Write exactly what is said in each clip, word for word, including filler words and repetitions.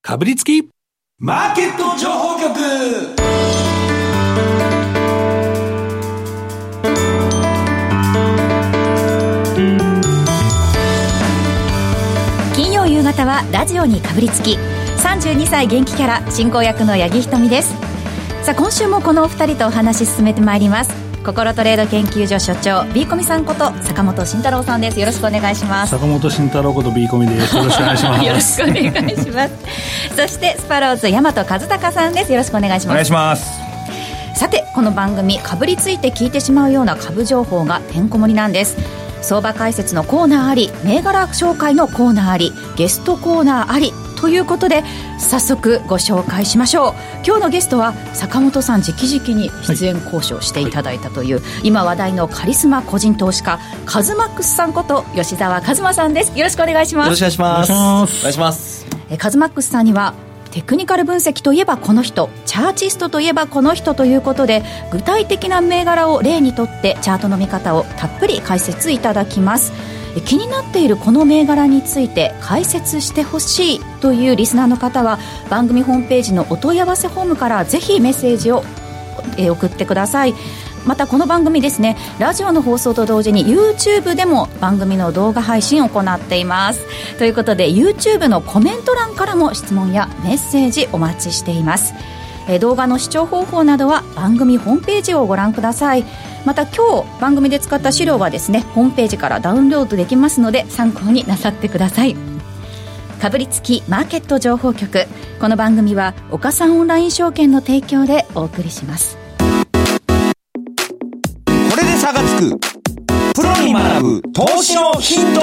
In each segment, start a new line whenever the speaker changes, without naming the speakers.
かぶりつきマーケット情報局。
金曜夕方はラジオにかぶりつき、さんじゅうにさい元気キャラ進行役の八木ひとみです。さあ今週もこのお二人とお話し進めてまいります。心トレード研究所所長 B コミさんこと坂本慎太郎さんです。よろしくお願いします。
坂本慎太郎こと B コミです。よろしくお願いします
よろしくお願いしますそしてスパローズ大和和孝さんです。よろしくお願いします。
お願いします。
さてこの番組かぶりついて聞いてしまうような株情報がてんこ盛りなんです。相場解説のコーナーあり、銘柄紹介のコーナーあり、ゲストコーナーありということで早速ご紹介しましょう。今日のゲストは坂本さん直々に出演交渉していただいたという、はい、今話題のカリスマ個人投資家カズマックスさんこと吉澤一馬さんです。よろしくお願いします。
よろしくお願いします。お願いします。
えカズマックスさんにはテクニカル分析といえばこの人、チャーチストといえばこの人ということで、具体的な銘柄を例にとってチャートの見方をたっぷり解説いただきます。気になっているこの銘柄について解説してほしいというリスナーの方は番組ホームページのお問い合わせフォームからぜひメッセージを送ってください。またこの番組ですね、ラジオの放送と同時に YouTube でも番組の動画配信を行っています。ということで YouTube のコメント欄からも質問やメッセージお待ちしています。え動画の視聴方法などは番組ホームページをご覧ください。また今日番組で使った資料はですね、ホームページからダウンロードできますので参考になさってください。かぶりつきマーケット情報局、この番組は岡三オンライン証券の提供でお送りします。
これで差がつくプロに学ぶ投資のヒント。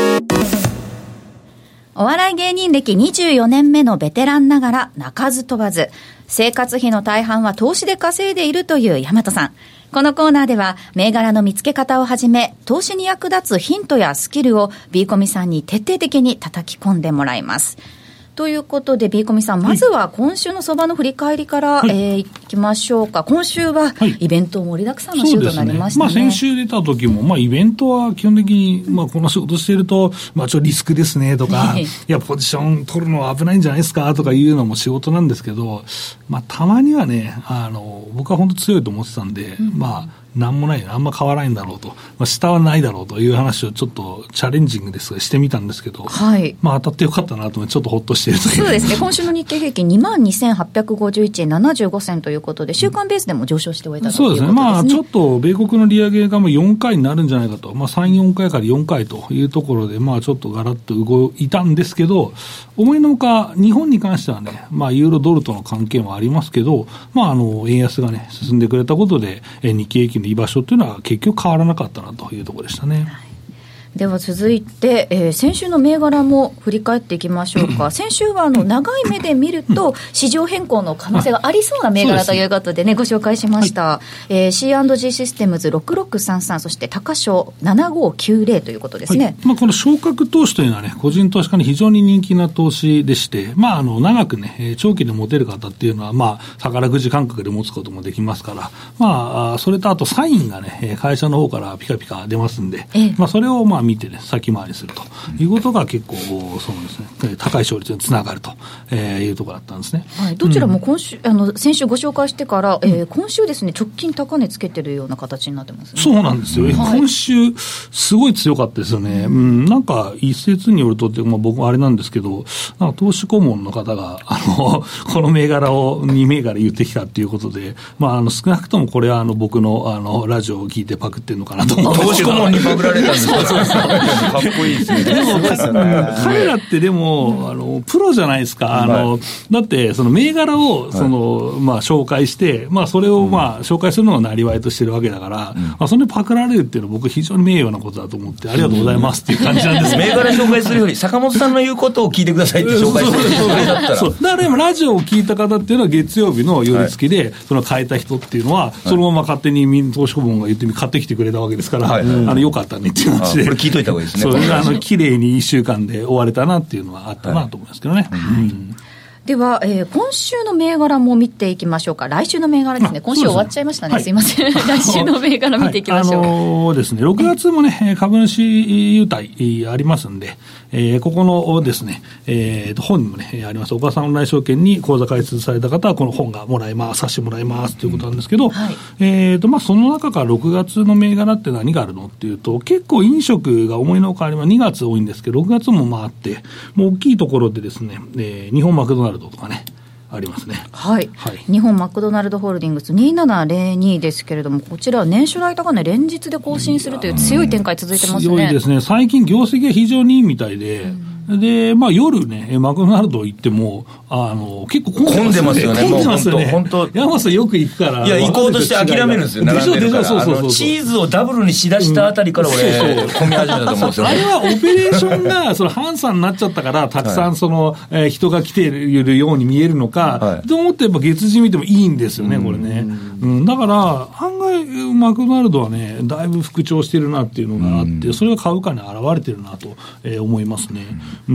お笑い芸人歴にじゅうよねんめのベテランながら鳴かず飛ばず、生活費の大半は投資で稼いでいるという大和さん。このコーナーでは銘柄の見つけ方をはじめ投資に役立つヒントやスキルを B コミさんに徹底的に叩き込んでもらいます。ということで B コミさん、まずは今週の相場の振り返りから、はい、えー、いきましょうか。今週はイベント盛りだくさんの週となりましたね。
そうですね。まあ、先週出た時も、まあ、イベントは基本的に、まあ、この仕事してると、まあ、ちょっとリスクですねとか、いやポジション取るのは危ないんじゃないですかとかいうのも仕事なんですけど、まあ、たまにはね、あの僕は本当強いと思ってたんで、うん、まあなんもない、あんま変わらないんだろうと、まあ、下はないだろうという話をちょっとチャレンジングですがしてみたんですけど、はい、まあ、当たってよかったなと思ってちょっとほっとしているという。
そうですね。今週の日経平均 にまんにせんはっぴゃくごじゅういちえんななじゅうごせんということで、週間ベースでも上昇して終えたということですね。
そうですね。まあ、ちょっと米国の利上げがもうよんかいになるんじゃないかと、まあ、さん、よんかいからよんかいというところで、まあ、ちょっとガラッと動いたんですけど、思いのほか日本に関してはね、まあ、ユーロドルとの関係もありますけど、まあ、あの円安がね進んでくれたことで、え日経平均の居場所というのは結局変わらなかったなというところでしたね。はい、
では続いて、えー、先週の銘柄も振り返っていきましょうか。先週はあの長い目で見ると市場変更の可能性がありそうな銘柄ということでね、ご紹介しました。はい、えー、シーアンドジー システムズろくろくさんさん、そして高商ななごきゅうぜろということですね。はい、
まあ、この昇格投資というのはね、個人投資家に非常に人気な投資でして、まあ、あの長くね長期で持てる方っていうのは、まあ、宝くじ感覚で持つこともできますから、まあ、それとあとサインがね会社の方からピカピカ出ますんで、ええ、まあ、それをまあ見てね先回りするということが結構そうですね、高い勝率につながるというところだったんですね。
はい、どちらも今週、うん、あの先週ご紹介してから、えー、今週ですね直近高値つけてるような形になってますね。
そうなんですよ、はい、今週すごい強かったですよね。うん、なんか一説によるとって、まあ、僕はあれなんですけど、なんか投資顧問の方があのこの銘柄をに銘柄言ってきたっていうことで、まあ、あの少なくともこれはあの僕のあのラジオを聞いてパクってるのかなと思って。
投資顧問にパクられたんですか。かっこいいですね。
でも彼らってでもあのプロじゃないですか。あのだってその銘柄をその、まあ、紹介して、まあ、それをまあ紹介するのがなりわいとしてるわけだから、うん、まあ、それにパクられるっていうのは僕非常に名誉なことだと思ってありがとうございますっていう感じなんです。
銘柄紹介するより坂本さんの言うことを聞いてくださいって紹介してるそれだったら
そうだから今ラジオを聞いた方っていうのは月曜日の夜付きで、はい、その変えた人っていうのはそのまま勝手に民投資顧問が言って買ってきてくれたわけですから、はい、あのよかったねっていう話で、
これ聞いといた方がいいですね。
そうあの綺麗にいっしゅうかんで終われたなっていうのはあったなと思いますけどね。はい、うん、
では、えー、今週の銘柄も見ていきましょうか。来週の銘柄ですね。今週終わっちゃいましたね。はい、すいません。来週の銘柄見ていきましょう。はい、あ
のー、ですね、ろくがつもね、株主優待ありますんで、えー、ここのですね、えー、本にもね、あります、岡さんオンライン証券に口座開設された方は、この本がもらえます、冊子もらえますということなんですけど、はい、えーと、まあ、その中からろくがつの銘柄って何があるのっていうと、結構飲食が思いのほかあります。にがつ多いんですけど、ろくがつもまああって、もう大きいところでですね、えー、日本マクドナルドとかね、ありますね。
はい。はい、日本マクドナルドホールディングスにせんななひゃくにですけれども、こちらは年初来高値連日で更新するという強い展開続いてますね。
強いですね。最近業績が非常にいいみたいで、うん、で、まあ夜ね、マクドナルド行っても、あの、結構
混んでますよね。
混んでますよね。
本当
山本さんよく行くから。
いや、行こうとして諦めるんですよ。並んでるから。そうそうそうそう。チーズをダブルにしだしたあたりから俺、うん、混み始めたと思うんですよね。
あれはオペレーションが、その、ハンサンになっちゃったから、たくさんその、はい、えー、人が来ているように見えるのか、はい、と思ってやっぱ月次見てもいいんですよね、これね。うん、だから、案外、マクドナルドはね、だいぶ復調してるなっていうのがあって、それが株価に現れてるなと、えー、思いますね。うん。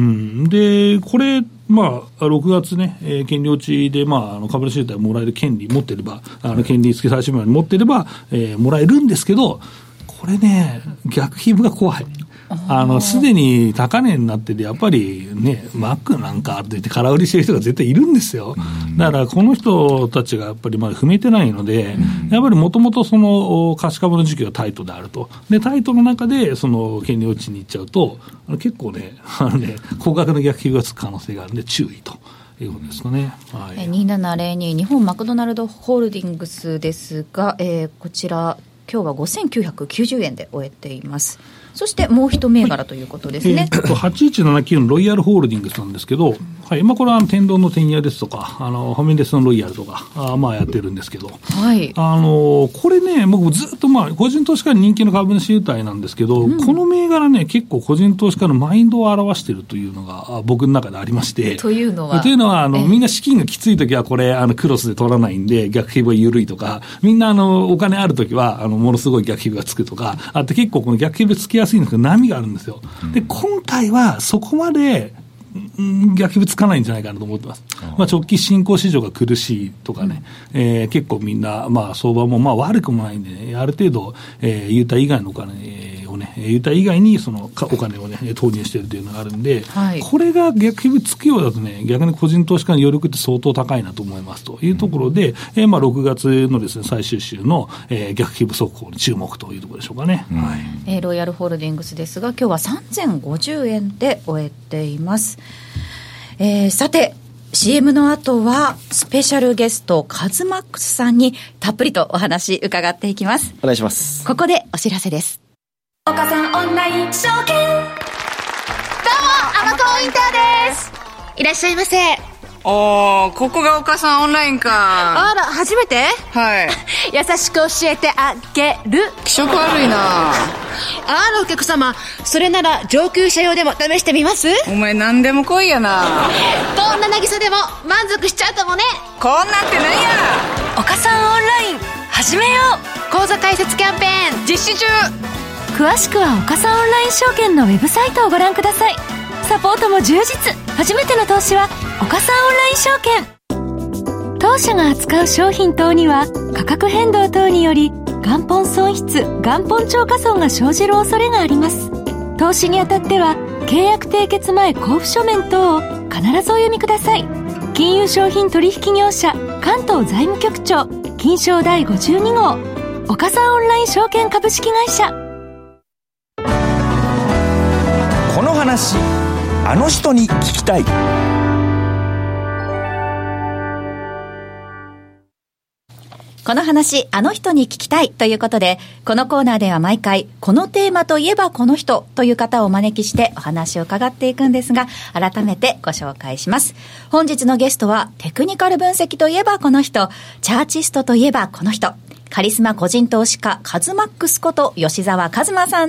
で、これ、まあ、ろくがつね、えー、権利落ちで、まあ、あの株主優待をもらえる権利持ってれば、あの権利付き最終日まで持ってれば、えー、もらえるんですけど、これね、逆皮膚が怖い。あの、すでに高値になってて、やっぱりね、マックなんかって言って空売りしてる人が絶対いるんですよ。だから、この人たちがやっぱりまだ踏めてないので、やっぱりもともとその貸し株の時期がタイトであると。で、タイトの中で、その権利落ちに行っちゃうと、結構ね、あのね、高額な逆皮膚がつく可能性があるんで、注意と。いうことですかね。
はい、にせんななひゃくに日本マクドナルドホールディングスですが、えー、こちら今日はごせんきゅうひゃくきゅうじゅうえんで終えています。そしてもう一銘柄ということですね。
えー、はちいちななきゅうのロイヤルホールディングスなんですけど、はい、まあ、これは天丼の天屋ですとか、あのファミレスのロイヤルとか、あまあやってるんですけど、
はい、
あのこれね、僕ずっとまあ個人投資家に人気の株主優待なんですけど、うん、この銘柄ね、結構個人投資家のマインドを表しているというのが僕の中でありまして、
というのは、
というのはあの、えー、みんな資金がきついときはこれあのクロスで取らないんで逆皮膚が緩いとか、みんなあのお金あるときはあのものすごい逆皮膚がつくとかあって、結構この逆皮膚つきやすいんですけど波があるんですよ。で、今回はそこまで逆皮膚つかないんじゃないかなと思ってます。まあ、直近新興市場が苦しいとかね、えー、結構みんな、まあ、相場もまあ悪くもないんでね、ある程度、えー、優待以外のお金をね、優待以外にそのお金をね、投入しているというのがあるんで、はい、これが逆皮膚つくようだとね、逆に個人投資家の余力って相当高いなと思いますというところで、うん、えー、まあ、ろくがつのですね、最終週の、えー、逆皮膚速報に注目というところでしょうかね。うん、はい、
えー、ロイヤルホールディングスですが、今日はさんぜんごじゅうえんで終えています。えー、さて シーエム の後はスペシャルゲストカズマックスさんにたっぷりとお話伺っていきます。
お願いします。
ここでお知らせです。岡さんオンライン証券、どうもアマコインターです。いらっしゃいませ。
おー、ここが岡さんオンラインか。
あら、初めて？
はい。
優しく教えてあげる。
気色悪いな。
あら、お客様、それなら上級者用でも試してみます？
お前何でも来いやな。
どんな渚でも満足しちゃうかもね。
こんなんってなんや。
岡さんオンライン始めよう。口座開設キャンペーン実施中。
詳しくは岡さんオンライン証券のウェブサイトをご覧ください。サポートも充実。初めての投資は岡さんオンライン証券。当社が扱う商品等には価格変動等により元本損失、元本超過損が生じる恐れがあります。投資にあたっては契約締結前交付書面等を必ずお読みください。金融商品取引業者関東財務局長金商第ごじゅうに号岡さんオンライン証券株式会社。
この話あの人に聞きたい。
この話あの人に聞きたいということで、このコーナーでは毎回このテーマといえばこの人という方をお招きしてお話を伺っていくんですが、改めてご紹介します。本日のゲストはテクニカル分析といえばこの人、チャーチストといえばこの人、カリスマ個人投資家カズマックスこと吉澤一馬さんです。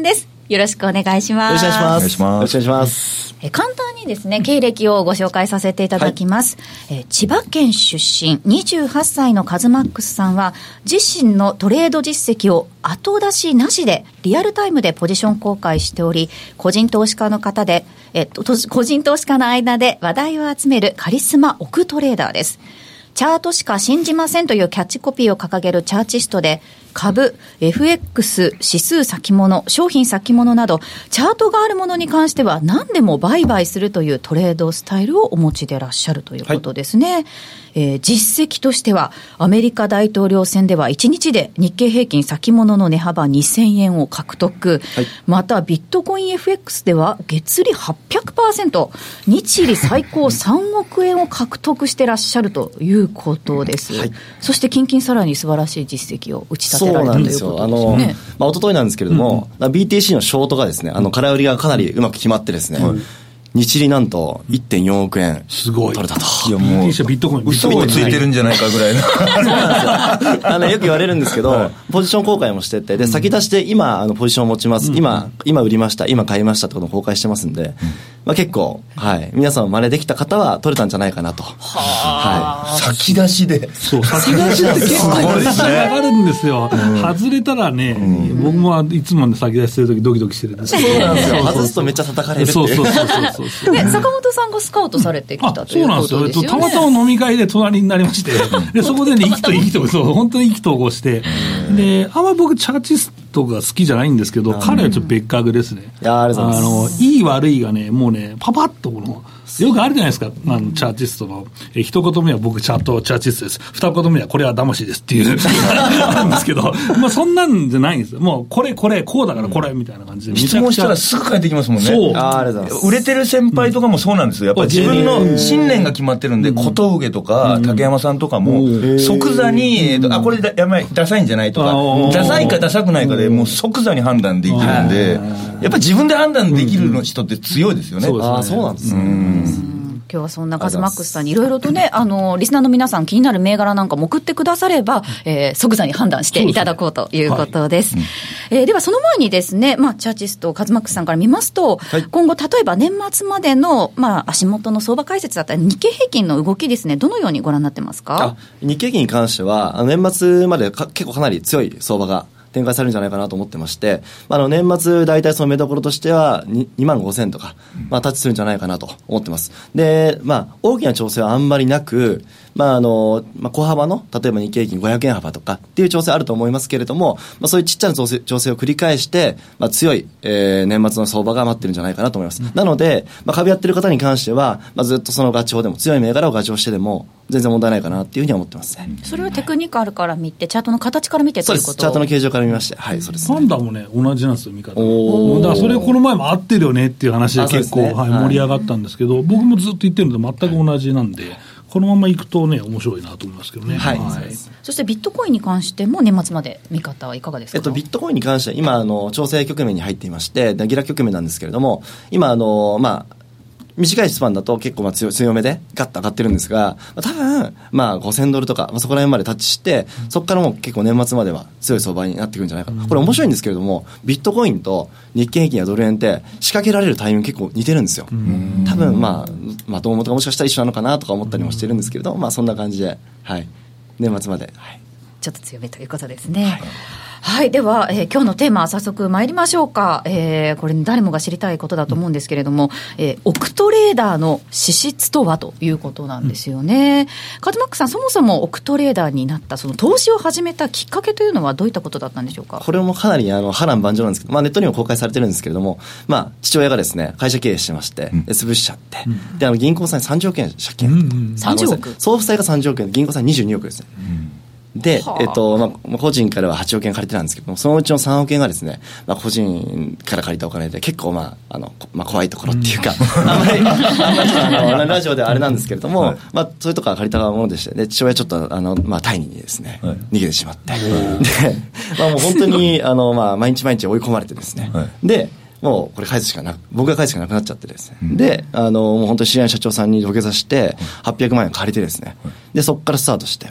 よろしくお願いします。
よろしくお願いします。よろしくお願いします。
え簡単にですね、経歴をご紹介させていただきます。はい、え千葉県出身にじゅうはっさいのカズマックスさんは、自身のトレード実績を後出しなしでリアルタイムでポジション公開しており、個人投資家の方で、えっと、個人投資家の間で話題を集めるカリスマ億トレーダーです。チャートしか信じませんというキャッチコピーを掲げるチャーチストで、株、エフエックス、指数先物、商品先物など、チャートがあるものに関しては何でも売買するというトレードスタイルをお持ちでいらっしゃるということですね。はい、えー、実績としては、アメリカ大統領選ではいちにちで日経平均先物の値幅にせんえんを獲得。はい、また、ビットコイン エフエックス では月利 はっぴゃくパーセント、日利最高さんおくえんを獲得していらっしゃるということです。はい、そして、近々さらに素晴らしい実績を打ち立て
そうなんですよ。あの、まあ、一昨日なんですけれども、うん、ビーティーシー のショートがですね、あの、空売りがかなりうまく決まってですね、うん、日利なんと いってんよんおくえん
すごい
取れたと。
いやもうビットコイン
嘘をついてるんじゃないかぐらいの
そうなんですよ。あのよく言われるんですけど、はい、ポジション公開もしてて、で先出して今あのポジションを持ちます、うん、今今売りました、今買いましたってことを公開してますんで、うん、まあ、結構、はい、皆さん真似できた方は取れたんじゃないかなと。は
あ、はい、先出しで。
そう、先出しって結構プレッシャーがあるんですよ。うん、外れたらね、うん、僕もいつもね先出ししてるときドキドキしてるんですけど。
そうなんですよ。外すとめっちゃ叩かれるっていう。
そうそうそうそうそう。
ね、坂本さんがスカウトされてきたということですよね。そうなんですよ。
たまたま飲み会で隣になりまして、でそこでね、意気と意気と、そう、本当に意気投合して、で、あんまり僕、チャーチストが好きじゃないんですけど、彼はちょっと別格ですね。
いや、ありがとうございます。
あの、いい悪いがね、もうね、パパッとこの、よくあるじゃないですか、あのチャーチストの、え一言目は僕チャートチャーチストです、二言目はこれは魂ですっていうあるんですけど、まあそんなんじゃないんですよ。もうこれこれこうだからこれみたいな感じで、
質問したらすぐ返ってきますもんね。
そう、
あありがとうございます。
売れてる先輩とかもそうなんですよ。やっぱり自分の信念が決まってるんで、小峠とか竹山さんとかも即座に、えっとあこれやばいダサいんじゃないとか、ダサいかダサくないかでもう即座に判断できるんで、やっぱり自分で判断できる人って強いですよね。
ああそうなんですね。
今日はそんなカズマックスさんにいろいろとね、あのリスナーの皆さん気になる銘柄なんかも送ってくだされば、えー、即座に判断していただこうということです。はい、えー、ではその前にですね、まあチャーチストカズマックスさんから見ますと、はい、今後例えば年末までのまあ足元の相場解説だったり日経平均の動きですね、どのようにご覧になってますか？
日経平均に関しては年末までか結構かなり強い相場が展開されるんじゃないかなと思ってまして、あの年末大体その目処としてはにまんごせんとか、まあ、タッチするんじゃないかなと思ってます。で、まあ、大きな調整はあんまりなく、まああのまあ、小幅の例えば日経平均ごひゃくえん幅とかっていう調整あると思いますけれども、まあ、そういうちっちゃな調整、調整を繰り返して、まあ、強い、えー、年末の相場が待ってるんじゃないかなと思います。うん、なので、まあ、株やってる方に関しては、まあ、ずっとそのガチホでも強い銘柄をガチホしてでも全然問題ないかなっていうふうには思ってますね。
それはテクニカルから見てチャートの形から見てということ？
そうです。チャートの形状から見まして、はい、そうです、ね。
パンダもね同じなんですよ見方。おだからそれこの前も合ってるよねっていう話で結構、ね、はい、盛り上がったんですけど、僕もずっと言ってるので全く同じなんで、このままいくとね面白いなと思いますけどね。
はい。
はい、
そしてビットコインに関しても年末まで見方はいかがですか？
えっとビットコインに関しては今あの調整局面に入っていまして、下落局面なんですけれども、今あのまあ短いスパンだと結構まあ 強, 強めでガッと上がってるんですが、まあ、多分まあごせんドルとか、まあ、そこら辺までタッチして、そこからもう結構年末までは強い相場になってくるんじゃないか、うん、これ面白いんですけれども、ビットコインと日経平均やドル円って仕掛けられるタイミング結構似てるんですよ。うん、多分まあまあどうもとかもしかしたら一緒なのかなとか思ったりもしてるんですけれど、まあそんな感じで、はい、年末まで、はい、
ちょっと強めということですね。はいはい、では、えー、今日のテーマ早速参りましょうか。えー、これ誰もが知りたいことだと思うんですけれども、えー、億トレーダーの資質とはということなんですよね。うん、カズマックさん、そもそも億トレーダーになったその投資を始めたきっかけというのはどういったことだったんでしょうか？
これもかなりあの波乱万丈なんですけど、まあ、ネットにも公開されてるんですけれども、まあ、父親がですね会社経営してまして、うん、潰しちゃって、うん、であの銀行さんにさんじゅうおくえん借金、うんうん、
さんじゅうおく、
総負債がさんじゅうおくえんで銀行さんにじゅうにおくですね。うんで、えっと、まあ、個人からははちおくえん借りてたんですけども、そのうちのさんおくえんがですね、まあ、個人から借りたお金で結構まあ、あの、まあ、怖いところっていうか、うん、あんまり、あんまりあの、ラジオではあれなんですけれども、はい、まあ、そういうところから借りたものでして、で、父親ちょっと、あの、まあ、タイにですね、はい、逃げてしまって、で、まあ、もう本当に、あの、まあ、毎日毎日追い込まれてですね、はい、で、もうこれ返すしかなく、僕が返すしかなくなっちゃってですね、うん、で、あの、もう本当に知り合いの社長さんに土下座して、はっぴゃくまんえん借りてですね、で、そこからスタートして、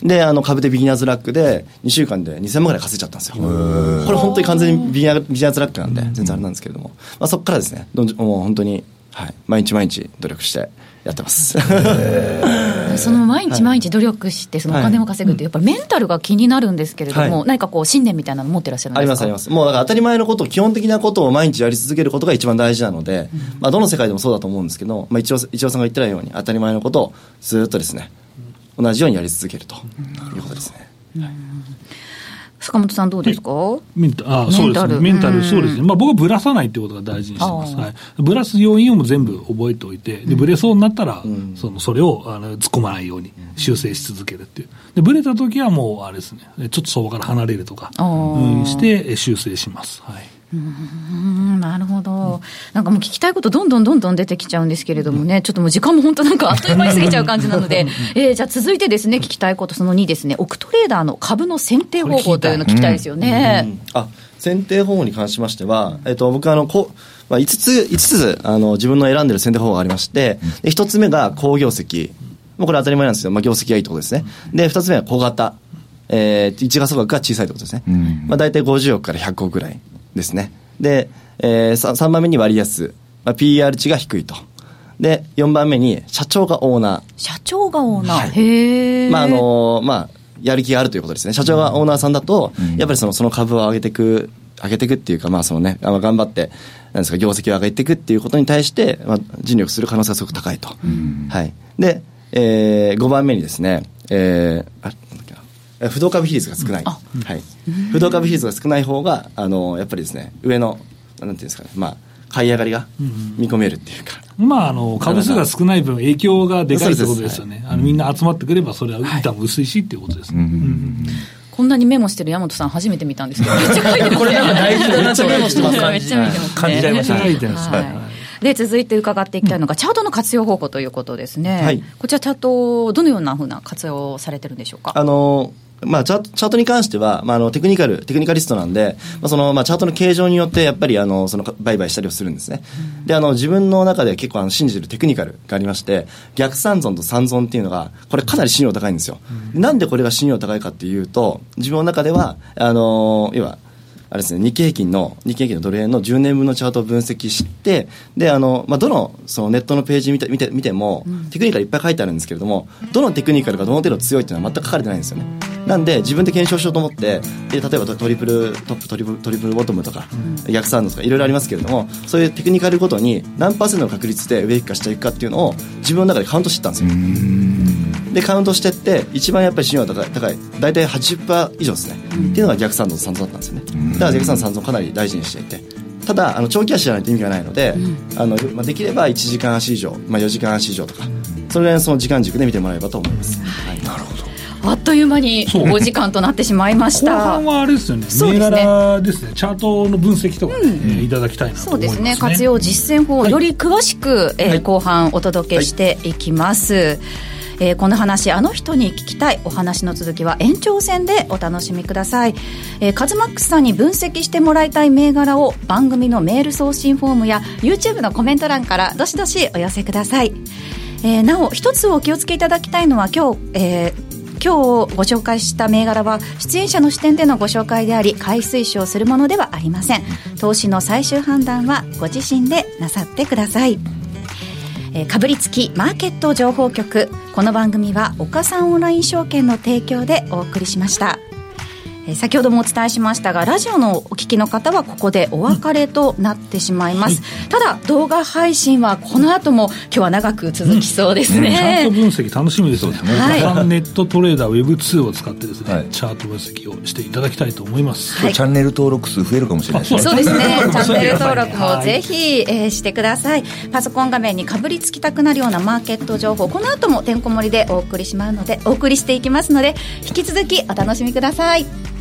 であの株でビギナーズラックでにしゅうかんでにせんまんぐらい稼いじゃったんですよ。これ本当に完全にビギナー、ビギナーズラックなんで全然あれなんですけれども、まあ、そこからですねどんもう本当に、はい、毎日毎日努力してやってます
その毎日毎日努力してそのお金を稼ぐってやっぱりメンタルが気になるんですけれども、はい、何かこう信念みたいなの持ってらっしゃるんですか？
ありますあります。もうだから当たり前のこと基本的なことを毎日やり続けることが一番大事なので、うんまあ、どの世界でもそうだと思うんですけど、まあ、一応、一応さんが言ってたように当たり前のことをずっとですね同じようにやり続けるということですね、うんはい
坂本さんどうですか？
メンタあそうですね、メンタル、そうですね、まあ、僕はブラさないってことが大事にしてます、はい、ブラす要因をも全部覚えておいてでブレそうになったら、うん、そのそれをあの突っ込まないように修正し続けるっていうでブレた時はもうあれですねちょっと相場から離れるとか、うん、して修正します、はい
うーんなるほど、なんかもう聞きたいことどんどんどんどん出てきちゃうんですけれどもね、ちょっともう時間も本当なんかあっという間に過ぎちゃう感じなので、えー、じゃあ続いてですね聞きたいことそのにですね、オクトレーダーの株の選定方法というのを聞きたいですよね。
うんうん、あ選定方法に関しましては、えっと、僕あのこ、まあ、いつつ、いつつあの自分の選んでる選定方法がありまして、でひとつめが好業績、もうこれ当たり前なんですけど、まあ、業績がいいってことですね。でふたつめは小型、えー、いちガソ額が小さいってことですね。うんまあ、大体ごじゅうおくからひゃくおくぐらいですね。で、えー、さんばんめに割安、まあ、ピーアール 値が低いと。でよんばんめに社長がオーナー。
社長がオーナー、はい、
へー、まああのー、まあやる気があるということですね。社長がオーナーさんだと、うん、やっぱりそのその株を上げていく上げていくっていうか、まあそのね、あの頑張ってなんですか業績を上げていくっていうことに対して、まあ、尽力する可能性がすごく高いと。うん、はい。で、えー、ごばんめにですね、えー、あなんだっけな、不動株比率が少ない。はい。不動株比率が少ない方があのやっぱりですね上のなんていうんですかね、まあ買い上がりが見込めるっていうか、
うん、まああの株数が少ない分影響がでかいってことですよね。あのみんな集まってくればそれは板も薄いしっていうことですね。はいうんうん
こんなにメモしてる山本さん初めて見たんですけどめっちゃ書いてますね。
これなんか大事だなとメモしてます
めっちゃ見てますね。
感じちゃいましたね。
書いてます、はいはい、
で続いて伺っていきたいのが、うん、チャートの活用方法ということですね、はい、こちらチャートどのようなふうな活用されてるんでしょうか？
あのまあ、チャート、チャートに関しては、まあ、あのテクニカルテクニカリストなんで、まあ、そのまあチャートの形状によってやっぱりあのその売買したりをするんですね。うん、であの自分の中で結構あの信じてるテクニカルがありまして、逆三尊と三尊っていうのがこれかなり信用高いんですよ。うん、なんでこれが信用高いかっていうと、自分の中ではあの要はあれですね、日経平均の日経平均のドル円のじゅうねんぶんのチャートを分析して、であの、まあ、どのそのネットのページ見て見て見ても、うん、テクニカルいっぱい書いてあるんですけれども、どのテクニカルがどの程度強いっていうのは全く書かれてないんですよね。なんで自分で検証しようと思って、で例えばトリプルトップトリプルトリプルボトムとか、うん、逆三尊とかいろいろありますけれども、そういうテクニカルごとに何パーセントの確率で上行くか下行くかっていうのを自分の中でカウントしてたんですよ。でカウントしてって一番やっぱり信用が高い高い大体 はちじゅっパーセント 以上ですね、うん、っていうのが逆三尊と三尊だったんですよね。だから逆三尊三尊かなり大事にしていて、ただあの長期足じゃないと意味がないので、うん、あのまあ、できればいちじかん足以上、まあ、よじかん足以上とか、それぐらいのその時間軸で見てもらえればと思います。はい、
なるほど。
あっという間にお時間となってしまいました。
後半はあれですよね、銘柄ですね、チャートの分析とか、ねうんえー、いただきたいなと思いますね。そうですね、活用実践法をより詳しく、はいえー、後半お届けしていきます。はいえー、この話あの人に聞きたいお話の続きは延長戦でお楽しみください。えー、カズマックスさんに分析してもらいたい銘柄を番組のメール送信フォームや YouTube のコメント欄からどしどしお寄せください。えー、なお一つお気をつけいただきたいのは今日、えー今日ご紹介した銘柄は出演者の視点でのご紹介であり買い推奨するものではありません。投資の最終判断はご自身でなさってください。えー、かぶりつきマーケット情報局、この番組は岡三オンライン証券の提供でお送りしました。えー、先ほどもお伝えしましたがラジオのお聞きの方はここでお別れとなってしまいます、うん、ただ動画配信はこの後も今日は長く続きそうですね。うん、チャート分析楽しみですね。はい、ネットトレーダー ウェブツー を使ってですね、はい、チャート分析をしていただきたいと思います。
はい、チャンネル登録数増えるかもしれないですね。
そうですねチャンネル登録もぜひ、えー、してください。パソコン画面にかぶりつきたくなるようなマーケット情報、この後もてんこ盛りでお送りしますのでお送りしていきますので引き続きお楽しみください。